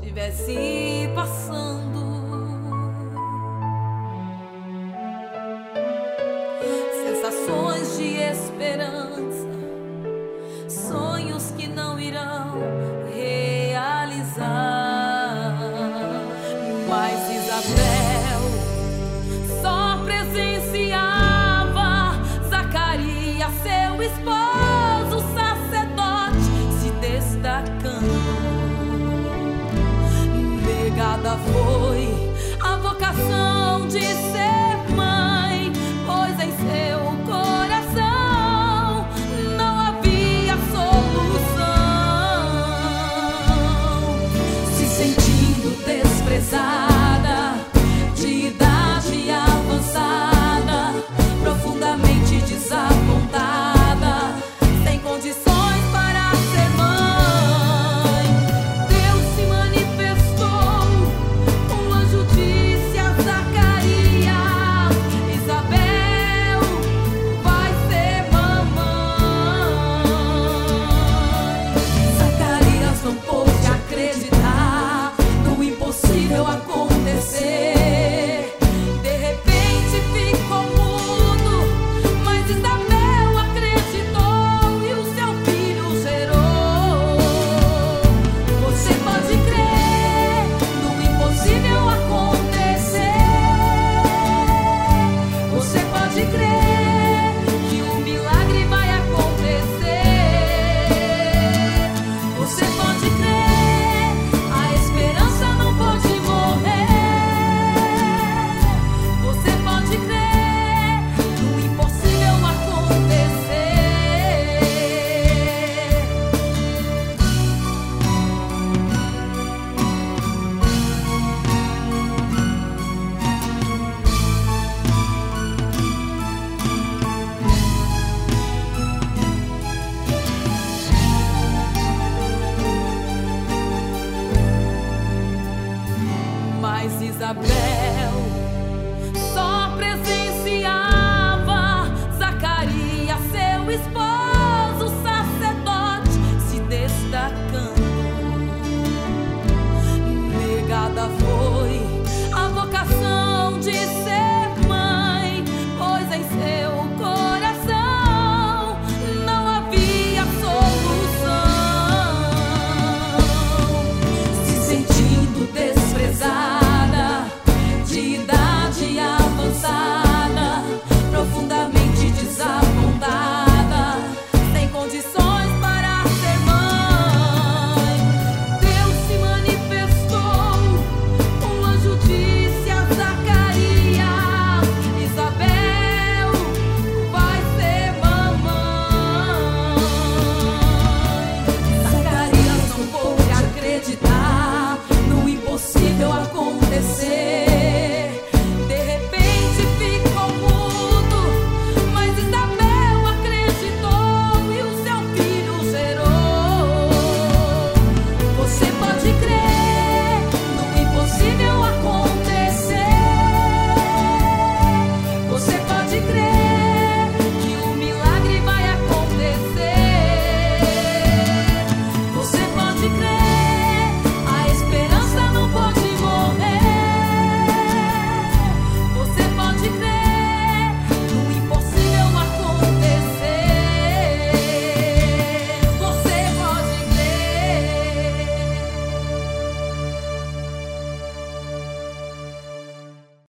estivesse passando. Sensações de esperança, sonhos que não irão realizar. Mas Isabel só presenciava Zacarias, seu esposo sacerdote, se destacando. Negada foi a vocação de ser mãe, pois em seu coração não havia solução. Se sentindo desprezada, de idade avançada, profundamente desapontada, sem condições para ser mãe, Deus se manifestou. Um anjo disse a Zacarias: Isabel vai ser mamãe. Zacarias não pôde acreditar no impossível acontecer. De repente ficou mudo, mas Isabel acreditou e o seu filho gerou. Você pode crer no impossível acontecer. Você pode crer que o milagre vai acontecer. Você pode crer, a esperança não pode morrer. Você pode crer no impossível acontecer. Mas Isabel só presenciava